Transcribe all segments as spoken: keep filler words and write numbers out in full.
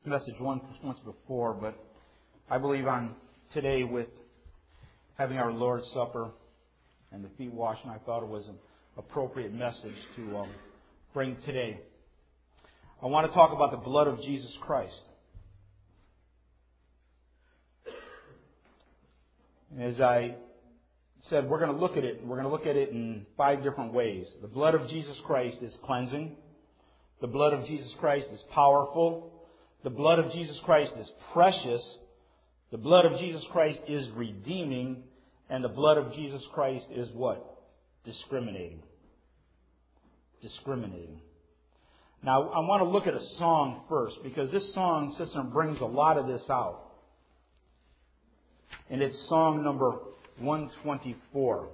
message once, once before, but I believe on today with having our Lord's Supper and the feet washing, I thought it was an appropriate message to um, bring today. I want to talk about the blood of Jesus Christ. As I said, we're going to look at it. We're going to look at it in five different ways. The blood of Jesus Christ is cleansing. The blood of Jesus Christ is powerful. The blood of Jesus Christ is precious. The blood of Jesus Christ is redeeming. And the blood of Jesus Christ is what? Discriminating. Discriminating. Now, I want to look at a song first, because this song system brings a lot of this out. And it's song number one twenty-four.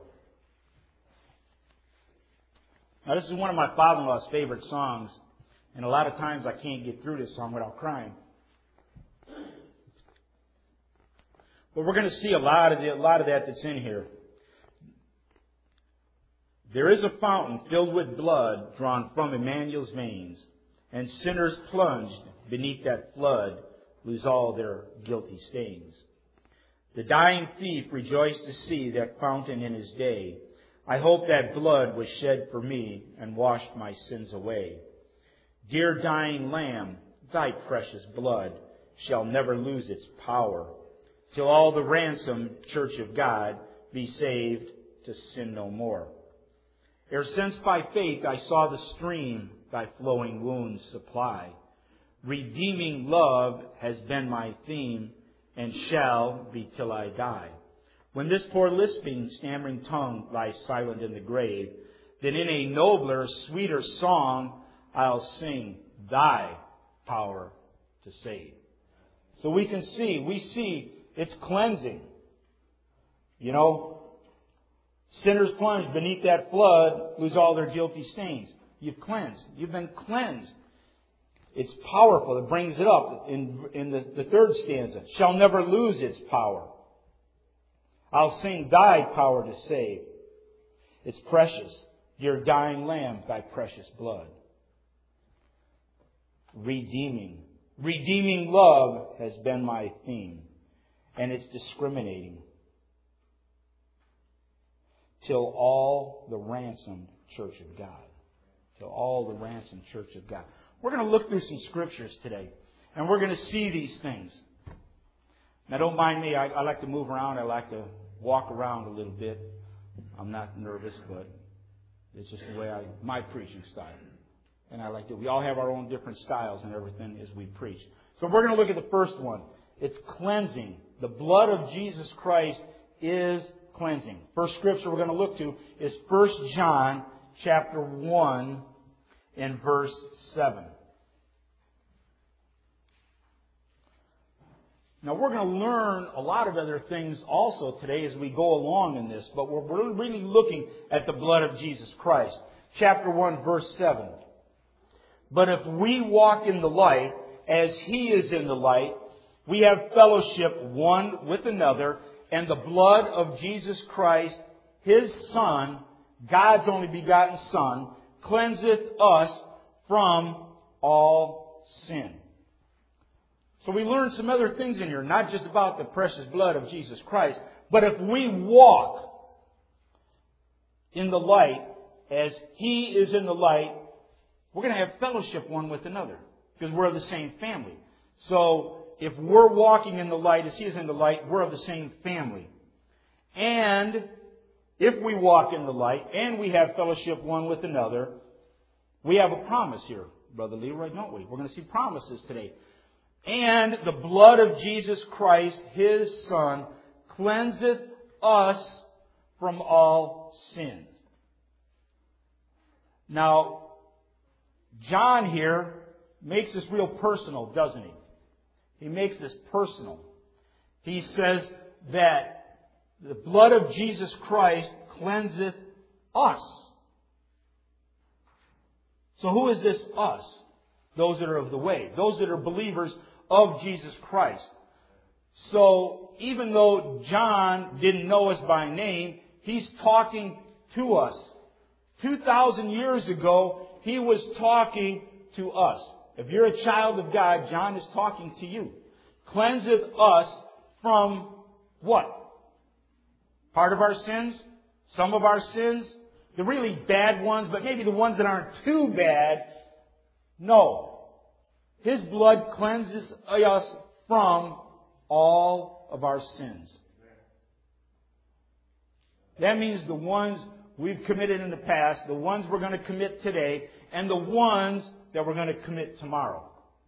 Now, this is one of my father-in-law's favorite songs, and a lot of times I can't get through this song without crying. But we're going to see a lot of the, a lot of that that's in here. There is a fountain filled with blood drawn from Emmanuel's veins, and sinners plunged beneath that flood lose all their guilty stains. The dying thief rejoiced to see that fountain in his day. I hope that blood was shed for me and washed my sins away. Dear dying Lamb, thy precious blood shall never lose its power, till all the ransomed church of God be saved to sin no more. Ere since by faith I saw the stream thy flowing wounds supply, redeeming love has been my theme, and shall be till I die. When this poor lisping, stammering tongue lies silent in the grave, then in a nobler, sweeter song I'll sing thy power to save. So we can see, we see it's cleansing. You know, sinners plunge beneath that flood, lose all their guilty stains. You've cleansed. You've been cleansed. It's powerful. It brings it up in, in the, the third stanza. Shall never lose its power. I'll sing thy power to save. It's precious. Dear dying Lamb, thy precious blood. Redeeming. Redeeming love has been my theme. And it's discriminating. Till all the ransomed church of God. Till all the ransomed church of God. We're going to look through some scriptures today, and we're going to see these things. Now, don't mind me. I, I like to move around. I like to walk around a little bit. I'm not nervous, but it's just the way I, my preaching style. And I like to. We all have our own different styles and everything as we preach. So we're going to look at the first one. It's cleansing. The blood of Jesus Christ is cleansing. First scripture we're going to look to is First John chapter one and verse seven. Now, we're going to learn a lot of other things also today as we go along in this, but we're really looking at the blood of Jesus Christ. Chapter one, verse seven. But if we walk in the light, as He is in the light, we have fellowship one with another, and the blood of Jesus Christ, His Son, God's only begotten Son, cleanseth us from all sin. So we learn some other things in here, not just about the precious blood of Jesus Christ, but if we walk in the light as He is in the light, we're going to have fellowship one with another because we're of the same family. So if we're walking in the light as He is in the light, we're of the same family. And if we walk in the light and we have fellowship one with another, we have a promise here, Brother Leroy, don't we? We're going to see promises today. And the blood of Jesus Christ, His Son, cleanseth us from all sin. Now, John here makes this real personal, doesn't he? He makes this personal. He says that the blood of Jesus Christ cleanseth us. So who is this us? Those that are of the way. Those that are believers of Jesus Christ. So even though John didn't know us by name, he's talking to us. two thousand years ago, he was talking to us. If you're a child of God, John is talking to you. Cleanseth us from what? Part of our sins? Some of our sins? The really bad ones, but maybe the ones that aren't too bad? No. His blood cleanses us from all of our sins. That means the ones we've committed in the past, the ones we're going to commit today, and the ones that we're going to commit tomorrow.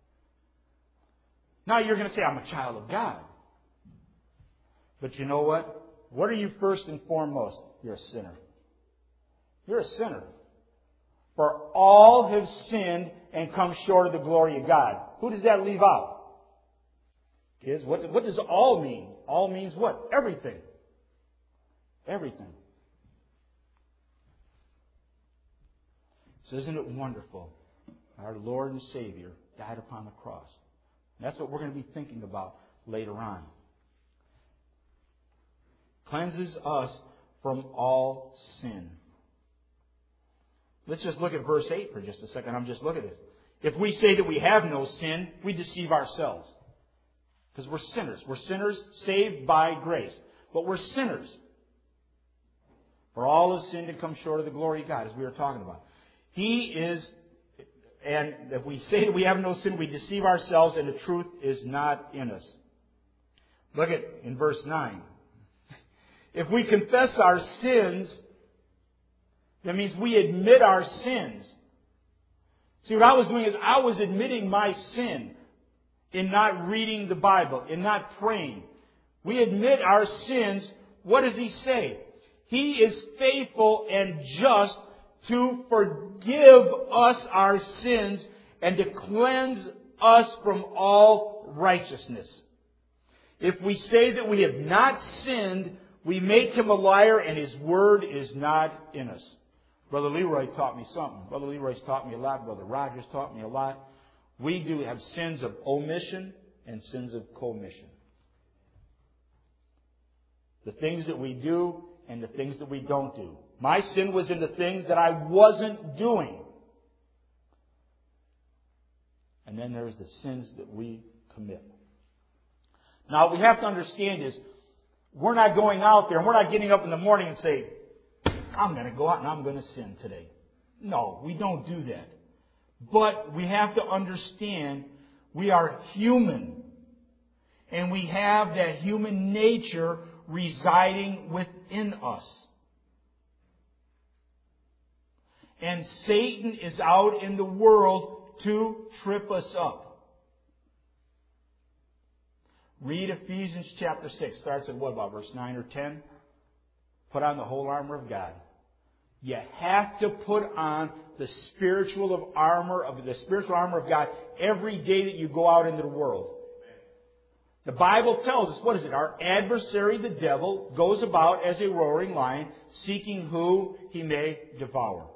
Now you're going to say, I'm a child of God. But you know what? What are you first and foremost? You're a sinner. You're a sinner. For all have sinned and come short of the glory of God. Who does that leave out? Kids, what, what does all mean? All means what? Everything. Everything. So isn't it wonderful? Our Lord and Savior died upon the cross. And that's what we're going to be thinking about later on. Cleanses us from all sin. Let's just look at verse eight for just a second. I'm just looking at this. If we say that we have no sin, we deceive ourselves. Because we're sinners. We're sinners saved by grace. But we're sinners. For all have sinned and come short of the glory of God, as we were talking about. He is, and if we say that we have no sin, we deceive ourselves and the truth is not in us. Look at in verse nine. If we confess our sins, that means we admit our sins. See, what I was doing is I was admitting my sin in not reading the Bible, in not praying. We admit our sins. What does He say? He is faithful and just to forgive us our sins and to cleanse us from all righteousness. If we say that we have not sinned, we make Him a liar and His word is not in us. Brother Leroy taught me something. Brother Leroy's taught me a lot. Brother Rogers taught me a lot. We do have sins of omission and sins of commission. The things that we do and the things that we don't do. My sin was in the things that I wasn't doing. And then there's the sins that we commit. Now, what we have to understand is we're not going out there and we're not getting up in the morning and say, I'm going to go out and I'm going to sin today. No, we don't do that. But we have to understand we are human. And we have that human nature residing within us. And Satan is out in the world to trip us up. Read Ephesians chapter six. Starts at what, about verse nine or ten? Put on the whole armor of God. You have to put on the spiritual of armor of the spiritual armor of God every day that you go out into the world. The Bible tells us, what is it? Our adversary, the devil, goes about as a roaring lion, seeking who he may devour.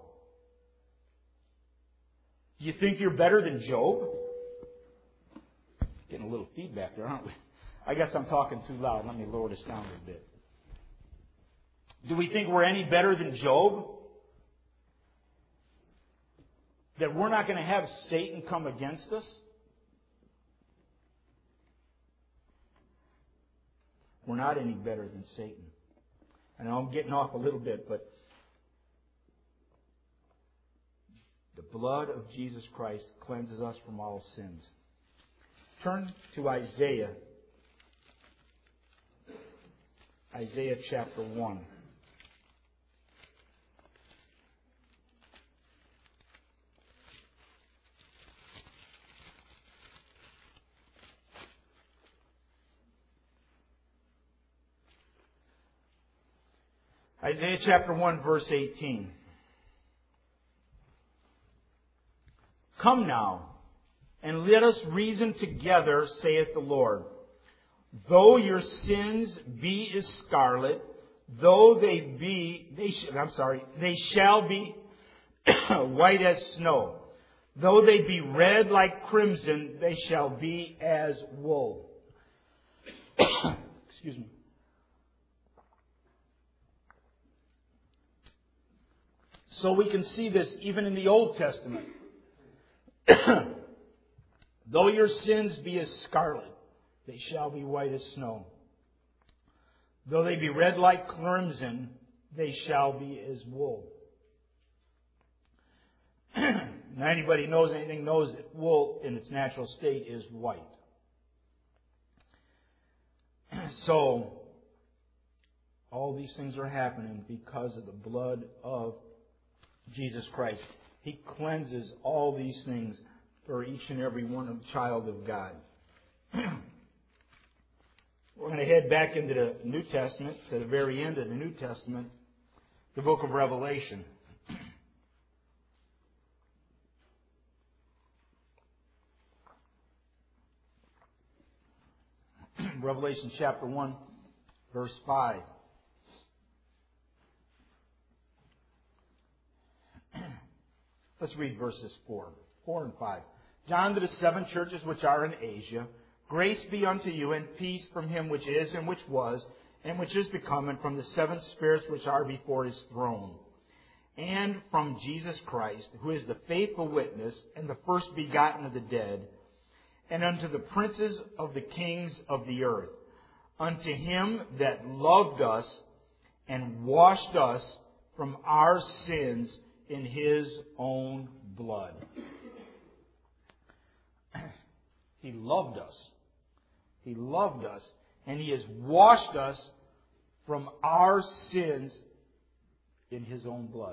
You think you're better than Job? Getting a little feedback there, aren't we? I guess I'm talking too loud. Let me lower this down a little bit. Do we think we're any better than Job? That we're not going to have Satan come against us? We're not any better than Satan. I know I'm getting off a little bit, but the blood of Jesus Christ cleanses us from all sins. Turn to Isaiah. Isaiah chapter one. Isaiah chapter one, verse eighteen. Come now, and let us reason together, saith the Lord. Though your sins be as scarlet, though they be, they sh- I'm sorry, they shall be white as snow. Though they be red like crimson, they shall be as wool. Excuse me. So we can see this even in the Old Testament. Though your sins be as scarlet, they shall be white as snow. Though they be red like crimson, they shall be as wool. Now anybody knows anything knows that wool in its natural state is white. So, all these things are happening because of the blood of Jesus Christ. He cleanses all these things for each and every one of the child of God. We're going to head back into the New Testament, to the very end of the New Testament, the book of Revelation. Revelation chapter one, verse five. Let's read verses four. four and five. John to the seven churches which are in Asia, grace be unto you and peace from him which is and which was and which is to come, and from the seven spirits which are before his throne, and from Jesus Christ, who is the faithful witness and the first begotten of the dead, and unto the princes of the kings of the earth, unto him that loved us and washed us from our sins in his own blood. He loved us. He loved us, and he has washed us from our sins in his own blood.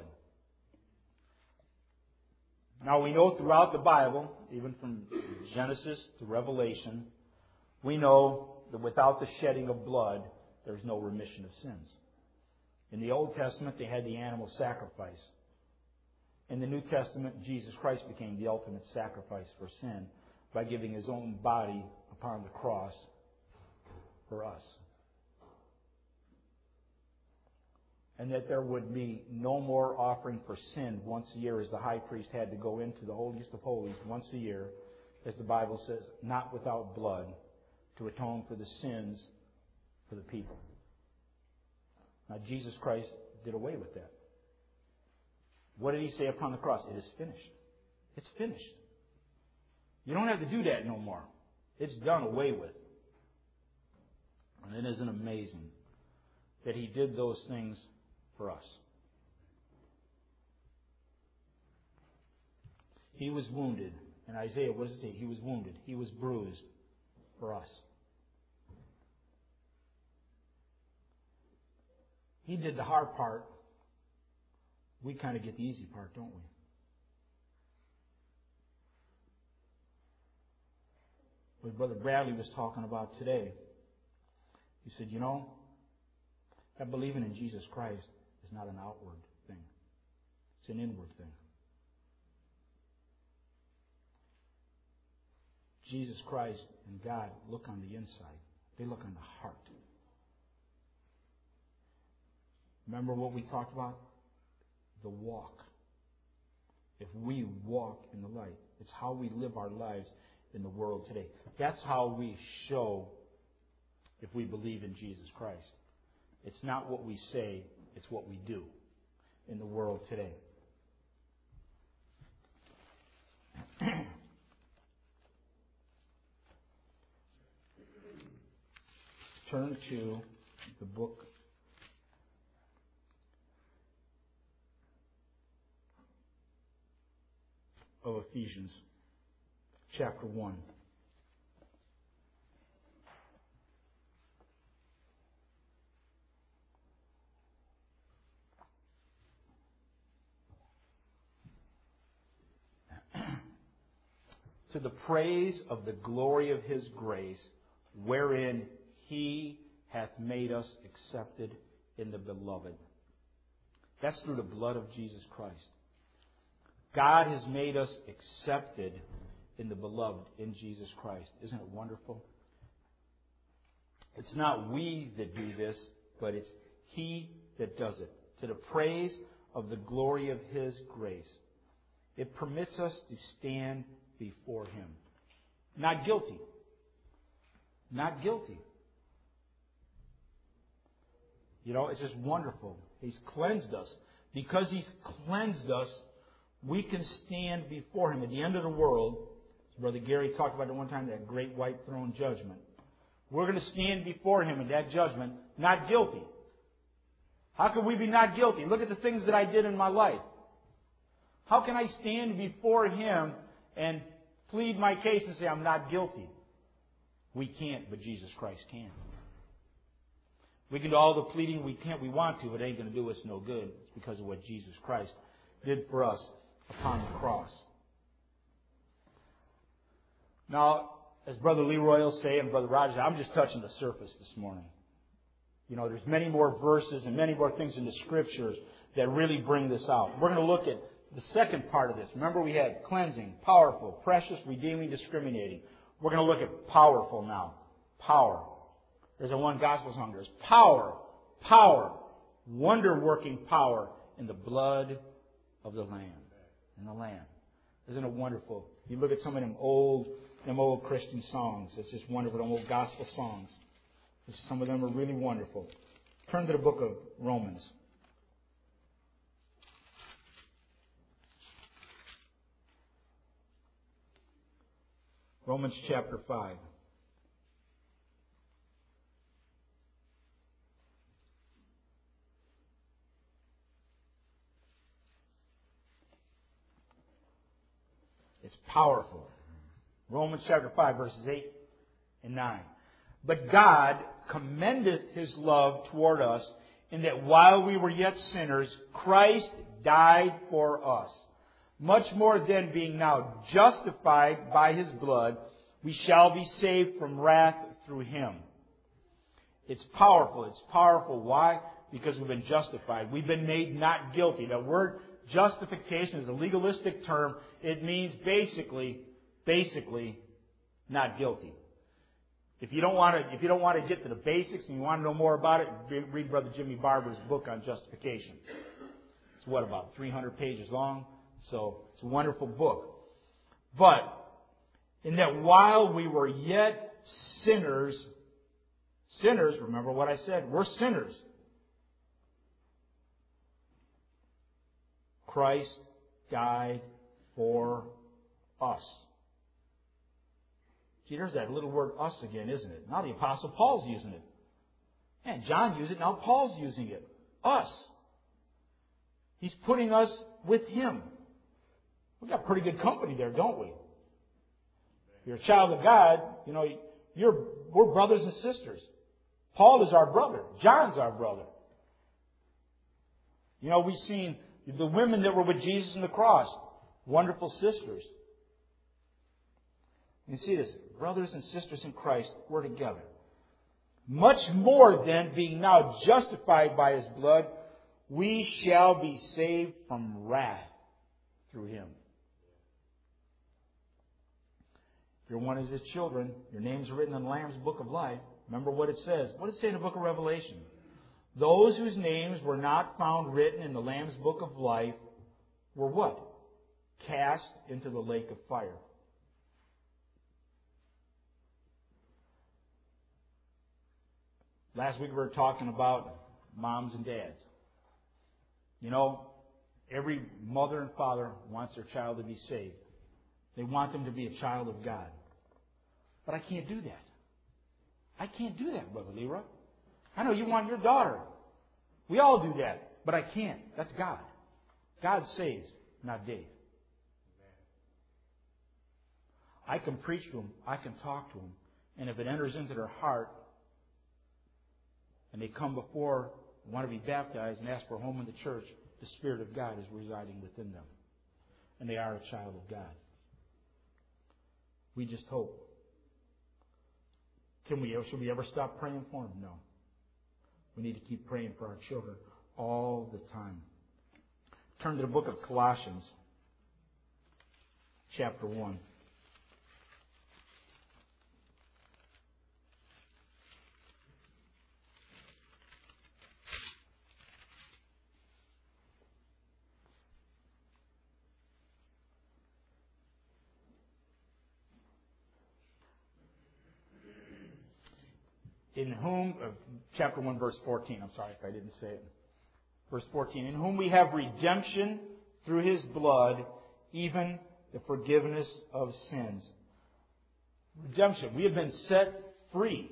Now we know throughout the Bible, even from Genesis to Revelation, we know that without the shedding of blood, there's no remission of sins. In the Old Testament, they had the animal sacrifice. In the New Testament, Jesus Christ became the ultimate sacrifice for sin by giving his own body upon the cross for us. And that there would be no more offering for sin once a year, as the high priest had to go into the holiest of holies once a year, as the Bible says, not without blood, to atone for the sins for the people. Now Jesus Christ did away with that. What did he say upon the cross? It is finished. It's finished. You don't have to do that no more. It's done away with. And it isn't amazing that he did those things for us. He was wounded. In Isaiah, what does it say? He was wounded. He was bruised for us. He did the hard part. We kind of get the easy part, don't we? What Brother Bradley was talking about today, he said, you know, that believing in Jesus Christ is not an outward thing. It's an inward thing. Jesus Christ and God look on the inside. They look on the heart. Remember what we talked about? The walk. If we walk in the light, it's how we live our lives in the world today. That's how we show if we believe in Jesus Christ. It's not what we say, it's what we do in the world today. Turn to the book of Ephesians, chapter one. To the praise of the glory of his grace, wherein he hath made us accepted in the beloved. That's through the blood of Jesus Christ. God has made us accepted in the beloved, in Jesus Christ. Isn't it wonderful? It's not we that do this, but it's he that does it. To the praise of the glory of his grace. It permits us to stand before him. Not guilty. Not guilty. You know, it's just wonderful. He's cleansed us. Because he's cleansed us, we can stand before him at the end of the world Brother Gary talked about it one time, that great white throne judgment. We're going to stand before Him in that judgment, not guilty. How can we be not guilty? Look at the things that I did in my life. How can I stand before Him and plead my case and say I'm not guilty? We can't, but Jesus Christ can. We can do all the pleading we can't, we want to, but it ain't going to do us no good. It's because of what Jesus Christ did for us upon the cross. Now, as Brother Leroy will say and Brother Roger, I'm just touching the surface this morning. You know, there's many more verses and many more things in the Scriptures that really bring this out. We're going to look at the second part of this. Remember, we had cleansing, powerful, precious, redeeming, discriminating. We're going to look at powerful now. Power. There's a one gospel song. There's power, power, wonder-working power in the blood of the Lamb. In the Lamb. Isn't it wonderful? You look at some of them old, them old Christian songs. It's just wonderful. Them old gospel songs. Some of them are really wonderful. Turn to the book of Romans. Romans chapter five. It's powerful. Romans chapter five, verses eight and nine. But God commendeth His love toward us, in that while we were yet sinners, Christ died for us. Much more then, being now justified by His blood, we shall be saved from wrath through Him. It's powerful. It's powerful. Why? Because we've been justified. We've been made not guilty. The word justification is a legalistic term. It means basically, basically, not guilty. If you don't want to, if you don't want to get to the basics and you want to know more about it, read Brother Jimmy Barber's book on justification. It's what, about three hundred pages long? So it's a wonderful book. But in that while we were yet sinners, sinners, remember what I said, we're sinners. Christ died for us. See, there's that little word us again, isn't it? Now the Apostle Paul's using it. And John used it, now Paul's using it. Us. He's putting us with Him. We've got pretty good company there, don't we? If you're a child of God, you know, you're, we're brothers and sisters. Paul is our brother. John's our brother. You know, we've seen the women that were with Jesus on the cross. Wonderful sisters. You see this. Brothers and sisters in Christ, we're together. Much more then, being now justified by His blood, we shall be saved from wrath through Him. If you're one of His children, your name's written in the Lamb's Book of Life. Remember what it says. What does it say in the book of Revelation? Those whose names were not found written in the Lamb's Book of Life were what? Cast into the lake of fire. Last week we were talking about moms and dads. You know, every mother and father wants their child to be saved. They want them to be a child of God. But I can't do that. I can't do that, Brother Leroy. I know you want your daughter. We all do that. But I can't. That's God. God saves, not Dave. I can preach to them. I can talk to them. And if it enters into their heart, and they come before, want to be baptized and ask for a home in the church, the Spirit of God is residing within them. And they are a child of God. We just hope. Can we, should we ever stop praying for them? No. We need to keep praying for our children all the time. Turn to the book of Colossians, chapter one. In whom, uh, chapter one, verse fourteen, I'm sorry if I didn't say it. Verse fourteen, in whom we have redemption through His blood, even the forgiveness of sins, Redemption. We have been set free.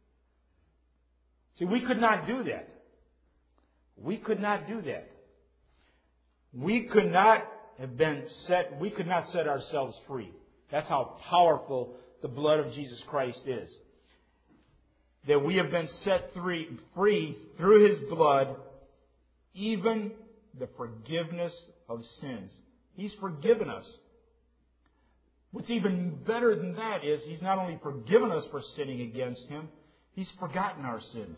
See, we could not do that. We could not do that. We could not have been set, we could not set ourselves free. That's how powerful the blood of Jesus Christ is. That we have been set free, free through His blood, even the forgiveness of sins. He's forgiven us. What's even better than that is He's not only forgiven us for sinning against Him, He's forgotten our sins.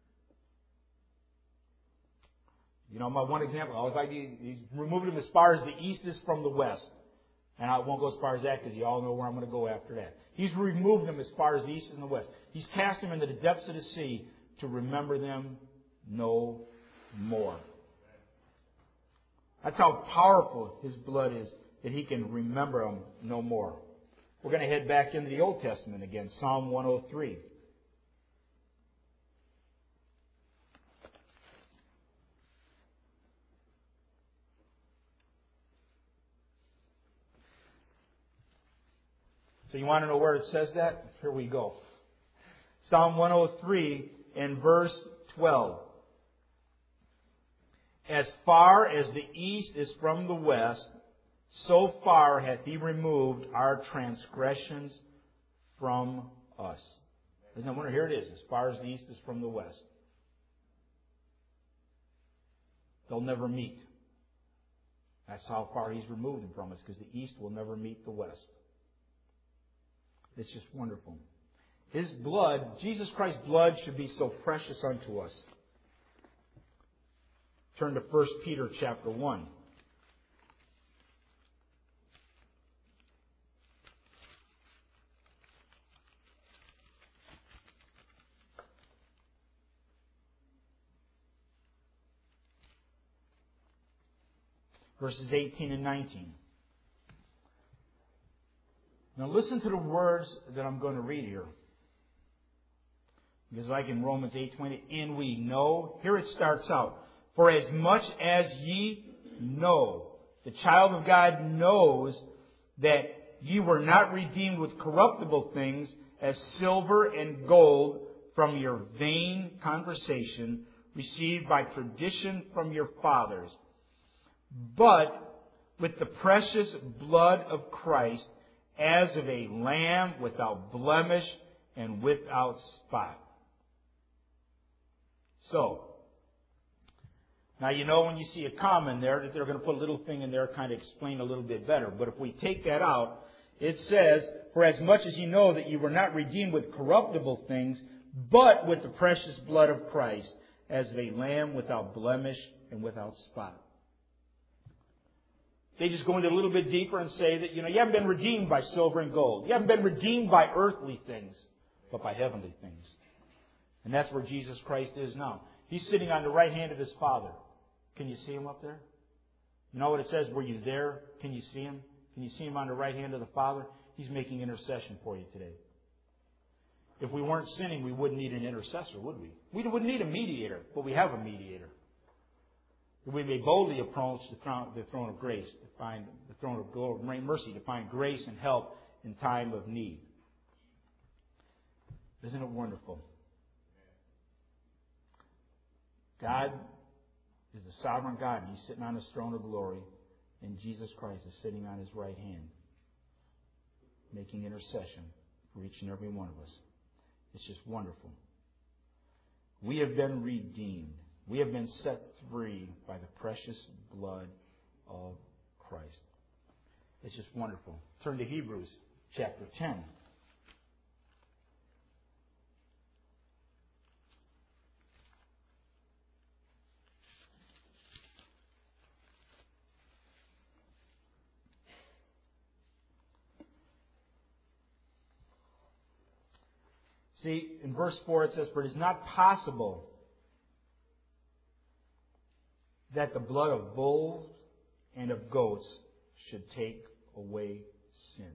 You know, my one example, I was like, He's removed them as far as the east is from the west. And I won't go as far as that because you all know where I'm going to go after that. He's removed them as far as the east and the west. He's cast them into the depths of the sea to remember them no more. That's how powerful His blood is, that He can remember them no more. We're going to head back into the Old Testament again, Psalm one oh three. So you want to know where it says that? Here we go. Psalm one oh three and verse twelve. As far as the east is from the west, so far hath He removed our transgressions from us. Isn't that wonder? Here it is. As far as the east is from the west. They'll never meet. That's how far He's removed them from us, because the east will never meet the west. It's just wonderful. His blood, Jesus Christ's blood, should be so precious unto us. Turn to First Peter chapter one. Verses eighteen and nineteen. Now listen to the words that I'm going to read here. Because like in Romans eight twenty, and we know, here it starts out, for as much as ye know, the child of God knows that ye were not redeemed with corruptible things as silver and gold from your vain conversation received by tradition from your fathers, but with the precious blood of Christ, as of a lamb without blemish and without spot. So, now you know when you see a comma in there that they're going to put a little thing in there to kind of explain a little bit better. But if we take that out, it says, for as much as you know that you were not redeemed with corruptible things, but with the precious blood of Christ, as of a lamb without blemish and without spot. They just go into a little bit deeper and say that, you know, you haven't been redeemed by silver and gold. You haven't been redeemed by earthly things, but by heavenly things. And that's where Jesus Christ is now. He's sitting on the right hand of His Father. Can you see Him up there? You know what it says? Were you there? Can you see Him? Can you see Him on the right hand of the Father? He's making intercession for you today. If we weren't sinning, we wouldn't need an intercessor, would we? We wouldn't need a mediator, but we have a mediator. We may boldly approach the throne, the throne of grace, to find the throne of mercy, to find grace and help in time of need. Isn't it wonderful? God is the sovereign God. He's sitting on His throne of glory, and Jesus Christ is sitting on His right hand, making intercession for each and every one of us. It's just wonderful. We have been redeemed. We have been set free by the precious blood of Christ. It's just wonderful. Turn to Hebrews chapter ten. See, in verse four it says, for it is not possible that the blood of bulls and of goats should take away sin.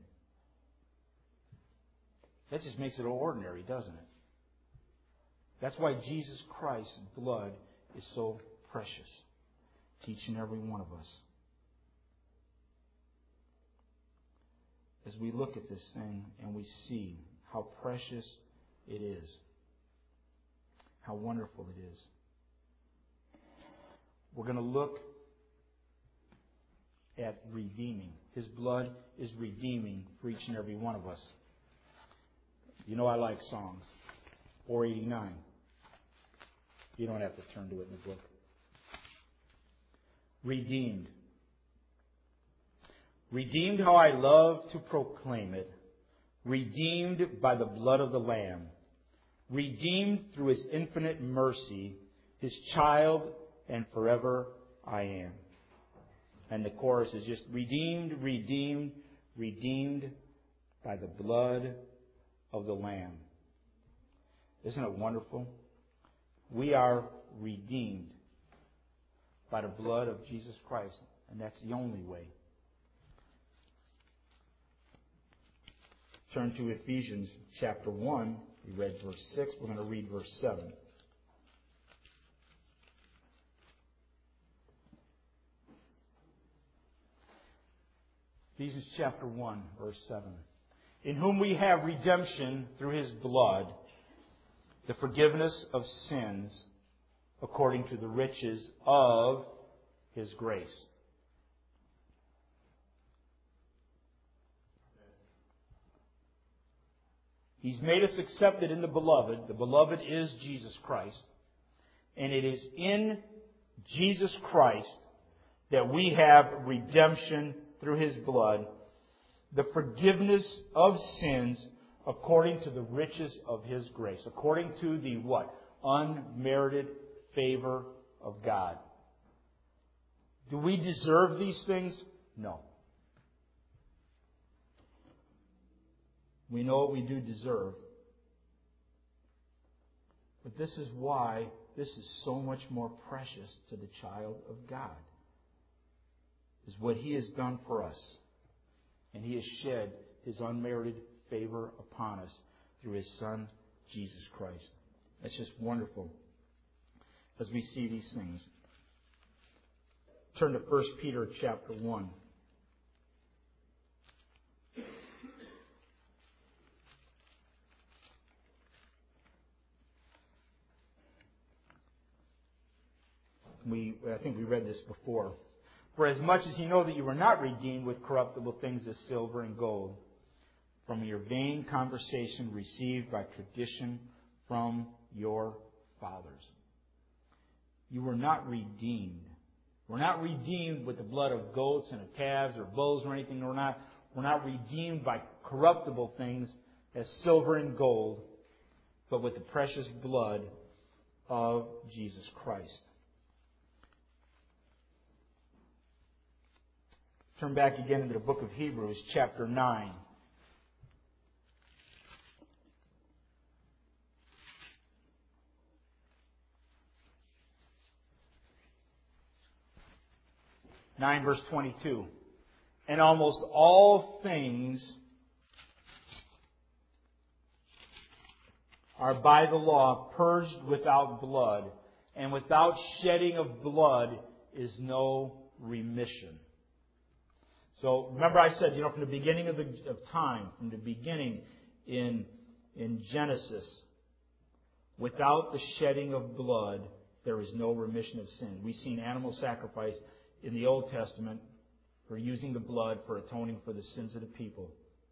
That just makes it ordinary, doesn't it? That's why Jesus Christ's blood is so precious to each and every one of us. as we look at this thing and we see how precious it is, how wonderful it is. We're going to look at redeeming. His blood is redeeming for each and every one of us. You know I like songs. four eighty-nine. You don't have to turn to it in the book. Redeemed. Redeemed, how I love to proclaim it. Redeemed by the blood of the Lamb. Redeemed through His infinite mercy. His child, and forever I am. And the chorus is just redeemed, redeemed, redeemed by the blood of the Lamb. Isn't it wonderful? We are redeemed by the blood of Jesus Christ. And that's the only way. Turn to Ephesians chapter one. We read verse six. We're going to read verse seven. Ephesians chapter one, verse seven. In whom we have redemption through His blood, the forgiveness of sins, according to the riches of His grace. He's made us accepted in the Beloved. The Beloved is Jesus Christ. And it is in Jesus Christ that we have redemption through His blood, the forgiveness of sins according to the riches of His grace. According to the what? Unmerited favor of God. Do we deserve these things? No. We know what we do deserve. But this is why this is so much more precious to the child of God. Is what He has done for us. And He has shed His unmerited favor upon us through His Son, Jesus Christ. That's just wonderful as we see these things. Turn to First Peter chapter one. We, I think we read this before. For as much as you know that you were not redeemed with corruptible things as silver and gold, from your vain conversation received by tradition from your fathers. You were not redeemed. We're not redeemed with the blood of goats and of calves or bulls or anything. We're not, we're not redeemed by corruptible things as silver and gold, but with the precious blood of Jesus Christ. Turn back again into the book of Hebrews, chapter nine. nine verse twenty-two. And almost all things are by the law purged without blood, and without shedding of blood is no remission. So remember I said, you know, from the beginning of, the, of time, from the beginning in, in Genesis, without the shedding of blood, there is no remission of sin. We've seen animal sacrifice in the Old Testament for using the blood for atoning for the sins of the people.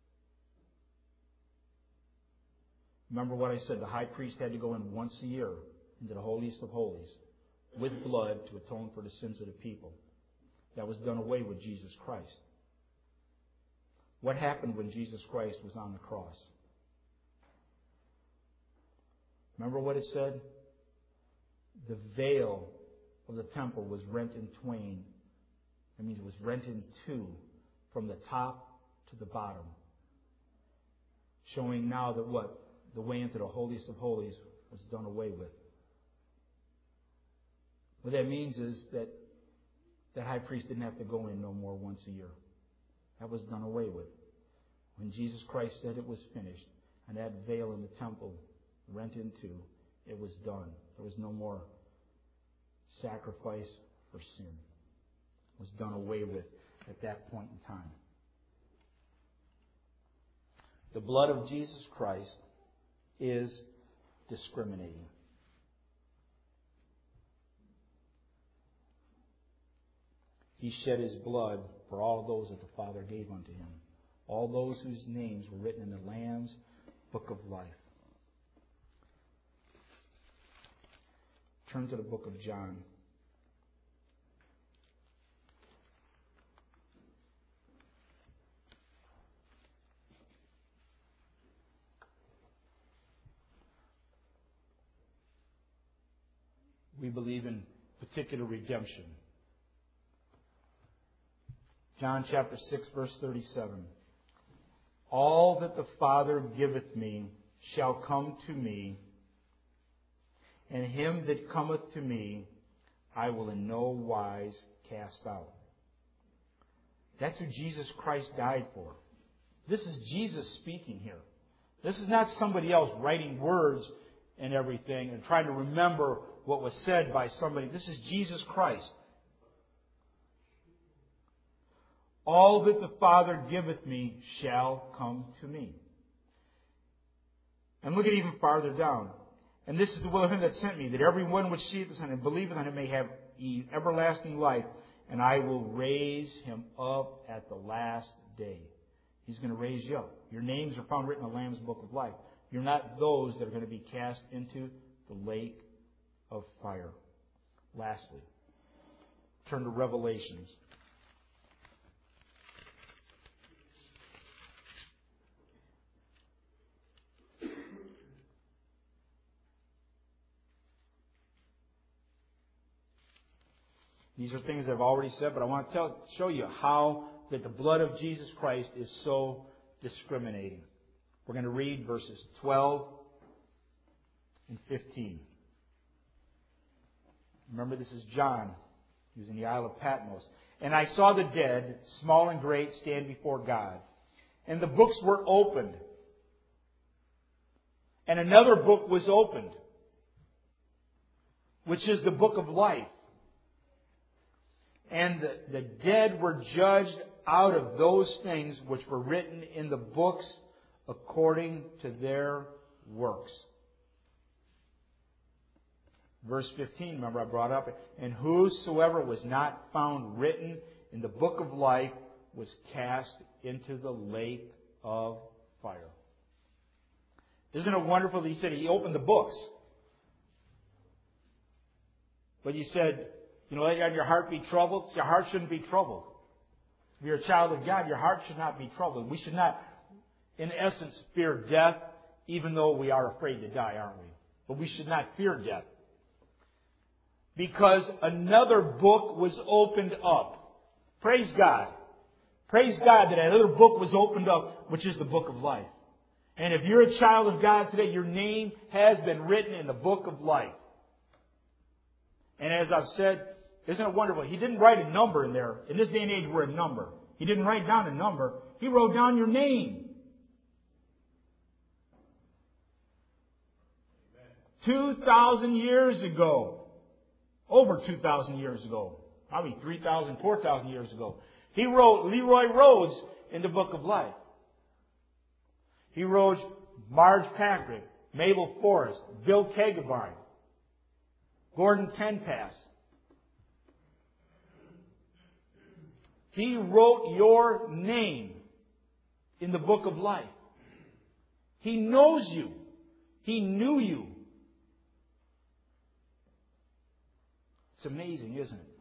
Remember what I said, the high priest had to go in once a year into the holiest of holies with blood to atone for the sins of the people. That was done away with Jesus Christ. What happened when Jesus Christ was on the cross? Remember what it said? The veil of the temple was rent in twain. That means it was rent in two from the top to the bottom. Showing now that what? The way into the holiest of holies was done away with. What that means is that the high priest didn't have to go in no more once a year. That was done away with. When Jesus Christ said it was finished, and that veil in the temple rent in two, it was done. There was no more sacrifice for sin. It was done away with at that point in time. The blood of Jesus Christ is discriminating. He shed His blood for all those that the Father gave unto Him. All those whose names were written in the Lamb's book of life. Turn to the book of John. We believe in particular redemption. John chapter six, verse thirty-seven. All that the Father giveth me shall come to me, and him that cometh to me I will in no wise cast out. That's who Jesus Christ died for. This is Jesus speaking here. This is not somebody else writing words and everything and trying to remember what was said by somebody. This is Jesus Christ. All that the Father giveth me shall come to me. And look at even farther down. And this is the will of Him that sent me, that every one which seeth the Son and believeth on Him may have everlasting life, and I will raise him up at the last day. He's going to raise you up. Your names are found written in the Lamb's book of life. You're not those that are going to be cast into the lake of fire. Lastly, turn to Revelations. These are things I've already said, but I want to tell, show you how that the blood of Jesus Christ is so discriminating. We're going to read verses twelve and fifteen. Remember, this is John. He was in the Isle of Patmos. And I saw the dead, small and great, stand before God. And the books were opened. And another book was opened, which is the book of life. And the, the dead were judged out of those things which were written in the books according to their works. Verse fifteen, remember I brought up it. And whosoever was not found written in the book of life was cast into the lake of fire. Isn't it wonderful that He said He opened the books? But you said, you know, let your heart be troubled. Your heart shouldn't be troubled. If you're a child of God, your heart should not be troubled. We should not, in essence, fear death, even though we are afraid to die, aren't we? But we should not fear death. Because another book was opened up. Praise God. Praise God that another book was opened up, which is the book of life. And if you're a child of God today, your name has been written in the book of life. And as I've said, isn't it wonderful? He didn't write a number in there. In this day and age, we're a number. He didn't write down a number. He wrote down your name. Two thousand years ago. Over two thousand years ago. Probably three thousand, four thousand years ago. He wrote Leroy Rhodes in the book of life. He wrote Marge Patrick, Mabel Forrest, Bill Kegabarn, Gordon Tenpass. He wrote your name in the book of life. He knows you. He knew you. It's amazing, isn't it?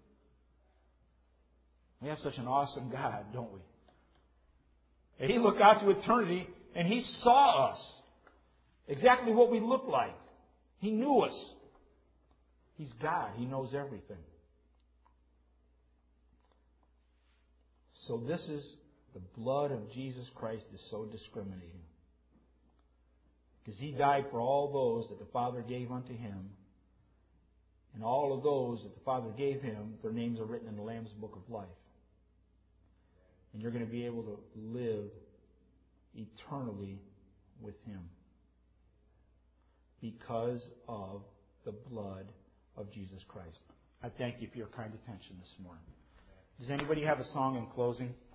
We have such an awesome God, don't we? And He looked out to eternity and He saw us. Exactly what we look like. He knew us. He's God. He knows everything. So this is the blood of Jesus Christ is so discriminating. Because He died for all those that the Father gave unto Him. And all of those that the Father gave Him, their names are written in the Lamb's book of life. And you're going to be able to live eternally with Him. Because of the blood of Jesus Christ. I thank you for your kind attention this morning. Does anybody have a song in closing?